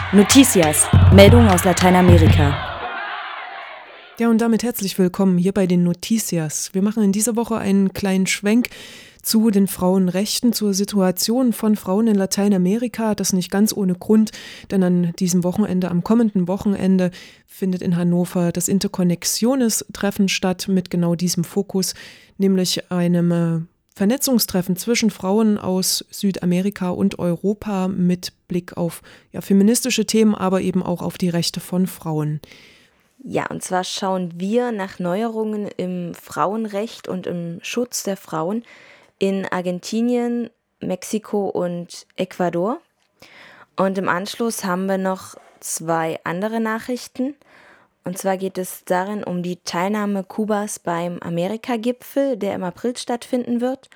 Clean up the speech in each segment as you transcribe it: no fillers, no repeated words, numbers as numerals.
Noticias, Meldungen aus Lateinamerika. Ja, und damit herzlich willkommen hier bei den Noticias. Wir machen in dieser Woche einen kleinen Schwenk zu den Frauenrechten, zur Situation von Frauen in Lateinamerika. Das nicht ganz ohne Grund, denn an diesem Wochenende, am kommenden Wochenende, findet in Hannover das Interconnexiones-Treffen statt mit genau diesem Fokus, nämlich einem Vernetzungstreffen zwischen Frauen aus Südamerika und Europa mit Blick auf feministische Themen, aber eben auch auf die Rechte von Frauen. Ja, und zwar schauen wir nach Neuerungen im Frauenrecht und im Schutz der Frauen in Argentinien, Mexiko und Ecuador. Und im Anschluss haben wir noch 2 andere Nachrichten. Und zwar geht es darin um die Teilnahme Kubas beim Amerika-Gipfel, der im April stattfinden wird,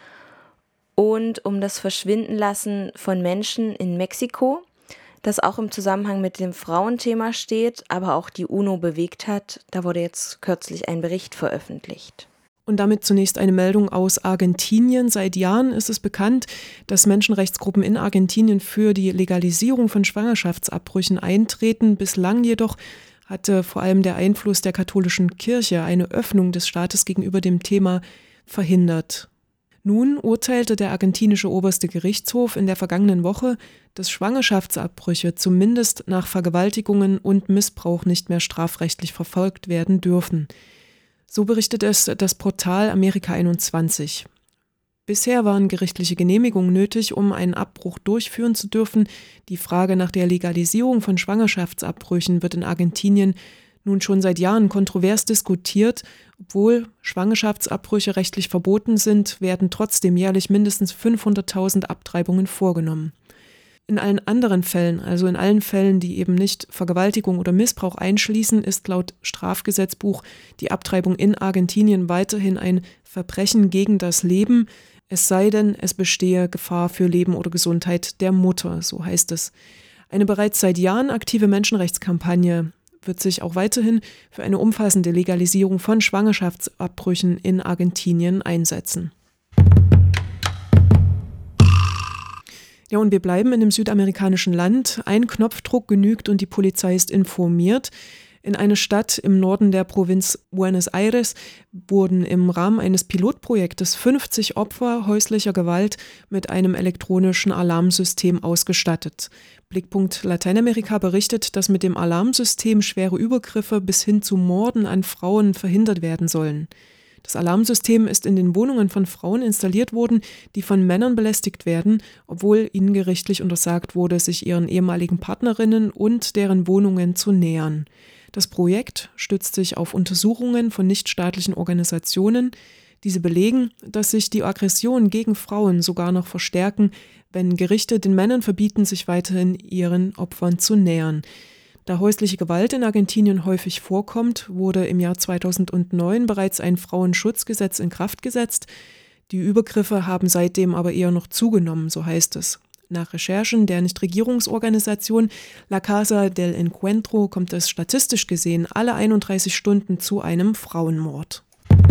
und um das Verschwindenlassen von Menschen in Mexiko, das auch im Zusammenhang mit dem Frauenthema steht, aber auch die UNO bewegt hat. Da wurde jetzt kürzlich ein Bericht veröffentlicht. Und damit zunächst eine Meldung aus Argentinien. Seit Jahren ist es bekannt, dass Menschenrechtsgruppen in Argentinien für die Legalisierung von Schwangerschaftsabbrüchen eintreten. Bislang jedoch hatte vor allem der Einfluss der katholischen Kirche eine Öffnung des Staates gegenüber dem Thema verhindert. Nun urteilte der argentinische oberste Gerichtshof in der vergangenen Woche, dass Schwangerschaftsabbrüche zumindest nach Vergewaltigungen und Missbrauch nicht mehr strafrechtlich verfolgt werden dürfen. So berichtet es das Portal Amerika 21. Bisher waren gerichtliche Genehmigungen nötig, um einen Abbruch durchführen zu dürfen. Die Frage nach der Legalisierung von Schwangerschaftsabbrüchen wird in Argentinien nun schon seit Jahren kontrovers diskutiert. Obwohl Schwangerschaftsabbrüche rechtlich verboten sind, werden trotzdem jährlich mindestens 500.000 Abtreibungen vorgenommen. In allen anderen Fällen, also in allen Fällen, die eben nicht Vergewaltigung oder Missbrauch einschließen, ist laut Strafgesetzbuch die Abtreibung in Argentinien weiterhin ein Verbrechen gegen das Leben, es sei denn, es bestehe Gefahr für Leben oder Gesundheit der Mutter, so heißt es. Eine bereits seit Jahren aktive Menschenrechtskampagne wird sich auch weiterhin für eine umfassende Legalisierung von Schwangerschaftsabbrüchen in Argentinien einsetzen. Ja, und wir bleiben in dem südamerikanischen Land. Ein Knopfdruck genügt und die Polizei ist informiert. In einer Stadt im Norden der Provinz Buenos Aires wurden im Rahmen eines Pilotprojektes 50 Opfer häuslicher Gewalt mit einem elektronischen Alarmsystem ausgestattet. Blickpunkt Lateinamerika berichtet, dass mit dem Alarmsystem schwere Übergriffe bis hin zu Morden an Frauen verhindert werden sollen. Das Alarmsystem ist in den Wohnungen von Frauen installiert worden, die von Männern belästigt werden, obwohl ihnen gerichtlich untersagt wurde, sich ihren ehemaligen Partnerinnen und deren Wohnungen zu nähern. Das Projekt stützt sich auf Untersuchungen von nichtstaatlichen Organisationen. Diese belegen, dass sich die Aggressionen gegen Frauen sogar noch verstärken, wenn Gerichte den Männern verbieten, sich weiterhin ihren Opfern zu nähern. Da häusliche Gewalt in Argentinien häufig vorkommt, wurde im Jahr 2009 bereits ein Frauenschutzgesetz in Kraft gesetzt. Die Übergriffe haben seitdem aber eher noch zugenommen, so heißt es. Nach Recherchen der Nichtregierungsorganisation La Casa del Encuentro kommt es statistisch gesehen alle 31 Stunden zu einem Frauenmord.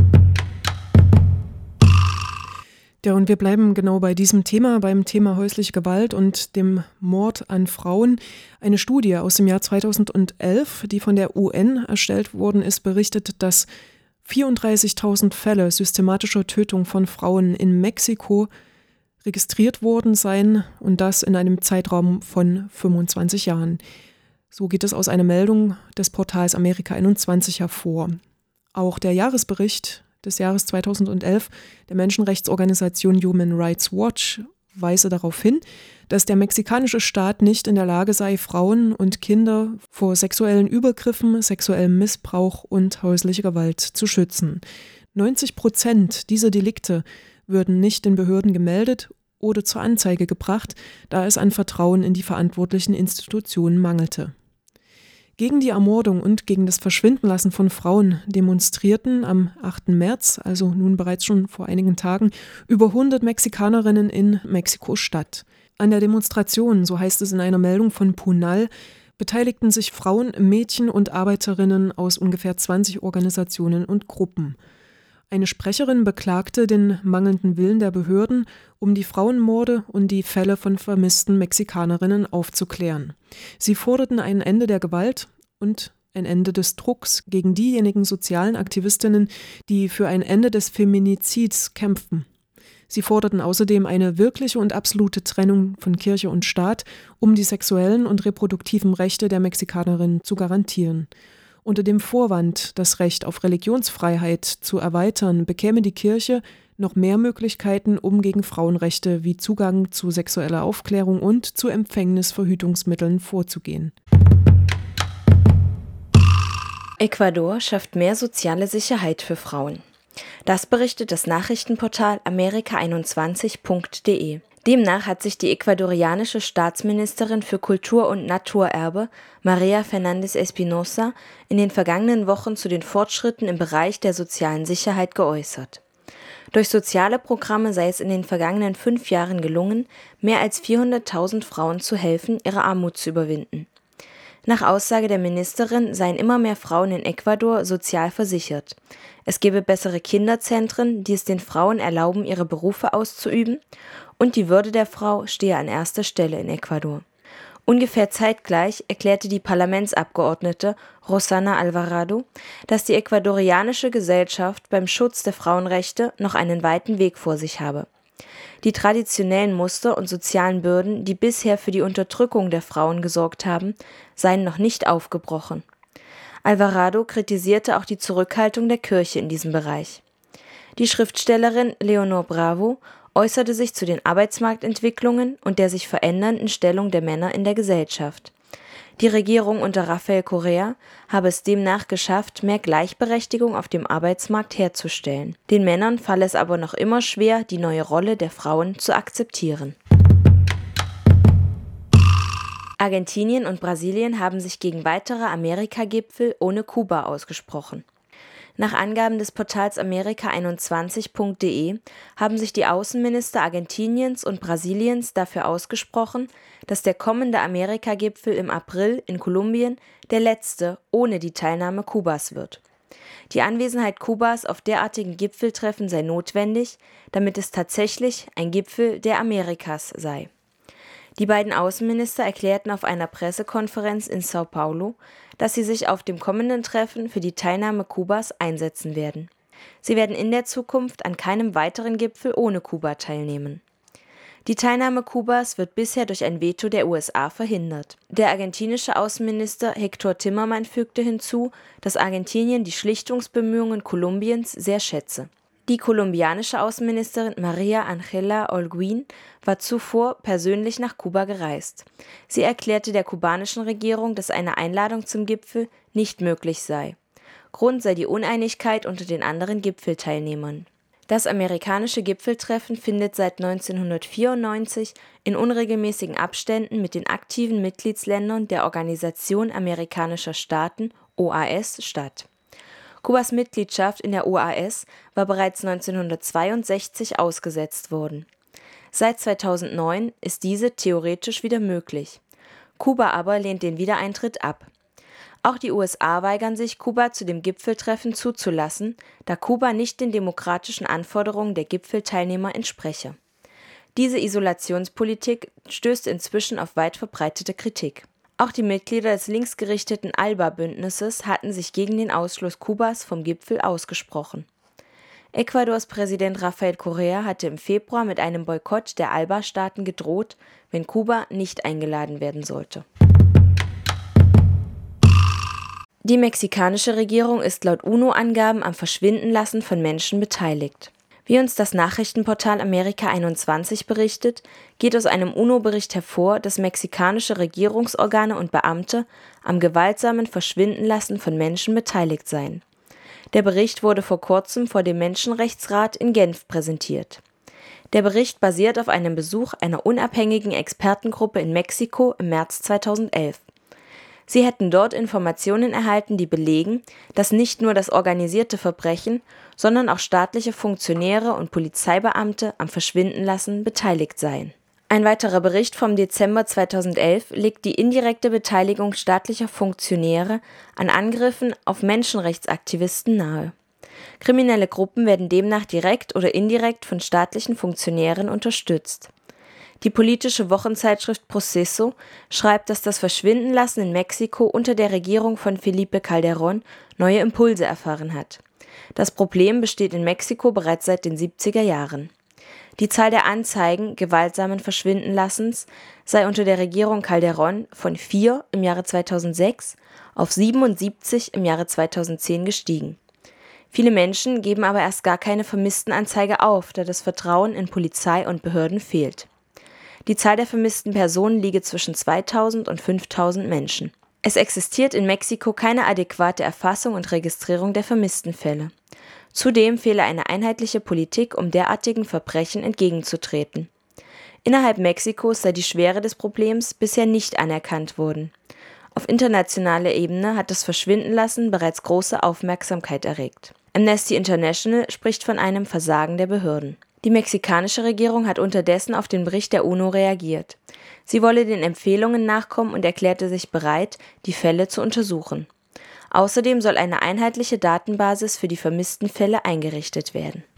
Ja, und wir bleiben genau bei diesem Thema, beim Thema häusliche Gewalt und dem Mord an Frauen. Eine Studie aus dem Jahr 2011, die von der UN erstellt worden ist, berichtet, dass 34.000 Fälle systematischer Tötung von Frauen in Mexiko registriert worden seien und das in einem Zeitraum von 25 Jahren. So geht es aus einer Meldung des Portals Amerika 21 hervor. Auch der Jahresbericht des Jahres 2011 der Menschenrechtsorganisation Human Rights Watch weise darauf hin, dass der mexikanische Staat nicht in der Lage sei, Frauen und Kinder vor sexuellen Übergriffen, sexuellem Missbrauch und häuslicher Gewalt zu schützen. 90% dieser Delikte würden nicht den Behörden gemeldet oder zur Anzeige gebracht, da es an Vertrauen in die verantwortlichen Institutionen mangelte. Gegen die Ermordung und gegen das Verschwindenlassen von Frauen demonstrierten am 8. März, also nun bereits schon vor einigen Tagen, über 100 Mexikanerinnen in Mexiko-Stadt. An der Demonstration, so heißt es in einer Meldung von Punal, beteiligten sich Frauen, Mädchen und Arbeiterinnen aus ungefähr 20 Organisationen und Gruppen. Eine Sprecherin beklagte den mangelnden Willen der Behörden, um die Frauenmorde und die Fälle von vermissten Mexikanerinnen aufzuklären. Sie forderten ein Ende der Gewalt und ein Ende des Drucks gegen diejenigen sozialen Aktivistinnen, die für ein Ende des Feminizids kämpfen. Sie forderten außerdem eine wirkliche und absolute Trennung von Kirche und Staat, um die sexuellen und reproduktiven Rechte der Mexikanerinnen zu garantieren. Unter dem Vorwand, das Recht auf Religionsfreiheit zu erweitern, bekäme die Kirche noch mehr Möglichkeiten, um gegen Frauenrechte wie Zugang zu sexueller Aufklärung und zu Empfängnisverhütungsmitteln vorzugehen. Ecuador schafft mehr soziale Sicherheit für Frauen. Das berichtet das Nachrichtenportal amerika21.de. Demnach hat sich die ecuadorianische Staatsministerin für Kultur und Naturerbe, María Fernández Espinosa, in den vergangenen Wochen zu den Fortschritten im Bereich der sozialen Sicherheit geäußert. Durch soziale Programme sei es in den vergangenen 5 Jahren gelungen, mehr als 400.000 Frauen zu helfen, ihre Armut zu überwinden. Nach Aussage der Ministerin seien immer mehr Frauen in Ecuador sozial versichert. Es gebe bessere Kinderzentren, die es den Frauen erlauben, ihre Berufe auszuüben, und die Würde der Frau stehe an erster Stelle in Ecuador. Ungefähr zeitgleich erklärte die Parlamentsabgeordnete Rosana Alvarado, dass die ecuadorianische Gesellschaft beim Schutz der Frauenrechte noch einen weiten Weg vor sich habe. Die traditionellen Muster und sozialen Bürden, die bisher für die Unterdrückung der Frauen gesorgt haben, seien noch nicht aufgebrochen. Alvarado kritisierte auch die Zurückhaltung der Kirche in diesem Bereich. Die Schriftstellerin Leonor Bravo äußerte sich zu den Arbeitsmarktentwicklungen und der sich verändernden Stellung der Männer in der Gesellschaft. Die Regierung unter Rafael Correa habe es demnach geschafft, mehr Gleichberechtigung auf dem Arbeitsmarkt herzustellen. Den Männern falle es aber noch immer schwer, die neue Rolle der Frauen zu akzeptieren. Argentinien und Brasilien haben sich gegen weitere Amerika-Gipfel ohne Kuba ausgesprochen. Nach Angaben des Portals amerika21.de haben sich die Außenminister Argentiniens und Brasiliens dafür ausgesprochen, dass der kommende Amerika-Gipfel im April in Kolumbien der letzte ohne die Teilnahme Kubas wird. Die Anwesenheit Kubas auf derartigen Gipfeltreffen sei notwendig, damit es tatsächlich ein Gipfel der Amerikas sei. Die beiden Außenminister erklärten auf einer Pressekonferenz in Sao Paulo, dass sie sich auf dem kommenden Treffen für die Teilnahme Kubas einsetzen werden. Sie werden in der Zukunft an keinem weiteren Gipfel ohne Kuba teilnehmen. Die Teilnahme Kubas wird bisher durch ein Veto der USA verhindert. Der argentinische Außenminister Héctor Timmermann fügte hinzu, dass Argentinien die Schlichtungsbemühungen Kolumbiens sehr schätze. Die kolumbianische Außenministerin María Ángela Holguín war zuvor persönlich nach Kuba gereist. Sie erklärte der kubanischen Regierung, dass eine Einladung zum Gipfel nicht möglich sei. Grund sei die Uneinigkeit unter den anderen Gipfelteilnehmern. Das amerikanische Gipfeltreffen findet seit 1994 in unregelmäßigen Abständen mit den aktiven Mitgliedsländern der Organisation amerikanischer Staaten (OAS) statt. Kubas Mitgliedschaft in der OAS war bereits 1962 ausgesetzt worden. Seit 2009 ist diese theoretisch wieder möglich. Kuba aber lehnt den Wiedereintritt ab. Auch die USA weigern sich, Kuba zu dem Gipfeltreffen zuzulassen, da Kuba nicht den demokratischen Anforderungen der Gipfelteilnehmer entspreche. Diese Isolationspolitik stößt inzwischen auf weit verbreitete Kritik. Auch die Mitglieder des linksgerichteten ALBA-Bündnisses hatten sich gegen den Ausschluss Kubas vom Gipfel ausgesprochen. Ecuadors Präsident Rafael Correa hatte im Februar mit einem Boykott der ALBA-Staaten gedroht, wenn Kuba nicht eingeladen werden sollte. Die mexikanische Regierung ist laut UNO-Angaben am Verschwindenlassen von Menschen beteiligt. Wie uns das Nachrichtenportal Amerika21 berichtet, geht aus einem UNO-Bericht hervor, dass mexikanische Regierungsorgane und Beamte am gewaltsamen Verschwindenlassen von Menschen beteiligt seien. Der Bericht wurde vor kurzem vor dem Menschenrechtsrat in Genf präsentiert. Der Bericht basiert auf einem Besuch einer unabhängigen Expertengruppe in Mexiko im März 2011. Sie hätten dort Informationen erhalten, die belegen, dass nicht nur das organisierte Verbrechen, sondern auch staatliche Funktionäre und Polizeibeamte am Verschwindenlassen beteiligt seien. Ein weiterer Bericht vom Dezember 2011 legt die indirekte Beteiligung staatlicher Funktionäre an Angriffen auf Menschenrechtsaktivisten nahe. Kriminelle Gruppen werden demnach direkt oder indirekt von staatlichen Funktionären unterstützt. Die politische Wochenzeitschrift Proceso schreibt, dass das Verschwindenlassen in Mexiko unter der Regierung von Felipe Calderón neue Impulse erfahren hat. Das Problem besteht in Mexiko bereits seit den 70er Jahren. Die Zahl der Anzeigen gewaltsamen Verschwindenlassens sei unter der Regierung Calderón von 4 im Jahre 2006 auf 77 im Jahre 2010 gestiegen. Viele Menschen geben aber erst gar keine Vermisstenanzeige auf, da das Vertrauen in Polizei und Behörden fehlt. Die Zahl der vermissten Personen liege zwischen 2000 und 5000 Menschen. Es existiert in Mexiko keine adäquate Erfassung und Registrierung der vermissten Fälle. Zudem fehle eine einheitliche Politik, um derartigen Verbrechen entgegenzutreten. Innerhalb Mexikos sei die Schwere des Problems bisher nicht anerkannt worden. Auf internationaler Ebene hat das Verschwindenlassen bereits große Aufmerksamkeit erregt. Amnesty International spricht von einem Versagen der Behörden. Die mexikanische Regierung hat unterdessen auf den Bericht der UNO reagiert. Sie wolle den Empfehlungen nachkommen und erklärte sich bereit, die Fälle zu untersuchen. Außerdem soll eine einheitliche Datenbasis für die vermissten Fälle eingerichtet werden.